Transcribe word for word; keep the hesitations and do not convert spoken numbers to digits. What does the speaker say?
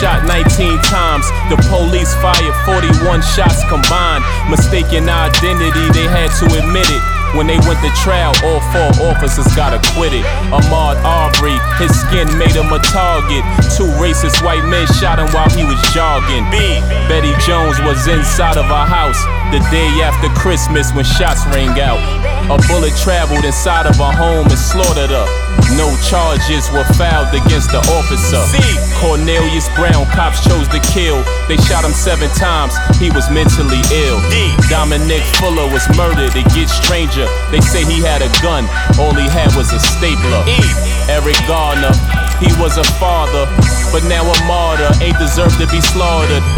shot nineteen times. The police fired forty-one shots combined. Mistaken identity, they had to admit it. When they went to trial, all four officers got acquitted. Ahmaud Arbery, his skin made him a target. Two racist white men shot him while he was jogging. B. Betty Jones was inside of her house the day after Christmas when shots rang out. A bullet traveled inside of her home and slaughtered her. No charges were filed against the officer. C. Cornelius Brown, cops chose to kill. They shot him seven times, he was mentally ill. D. Dominic Fuller was murdered, it gets stranger. They say he had a gun, all he had was a stapler. E. Eric Garner, he was a father, but now a martyr, ain't deserved to be slaughtered.